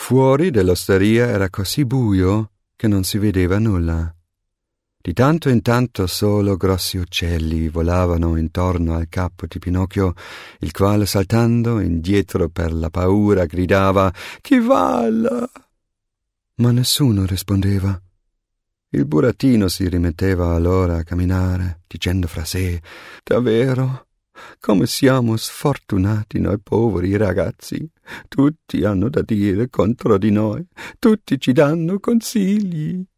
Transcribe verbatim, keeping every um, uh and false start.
Fuori dell'osteria era così buio che non si vedeva nulla. Di tanto in tanto solo grossi uccelli volavano intorno al capo di Pinocchio, il quale, saltando indietro per la paura, gridava «Chi va? Ma nessuno rispondeva. Il burattino si rimetteva allora a camminare, dicendo fra sé «Davvero? Come siamo sfortunati noi poveri ragazzi! Tutti hanno da dire contro di noi, tutti ci danno consigli!»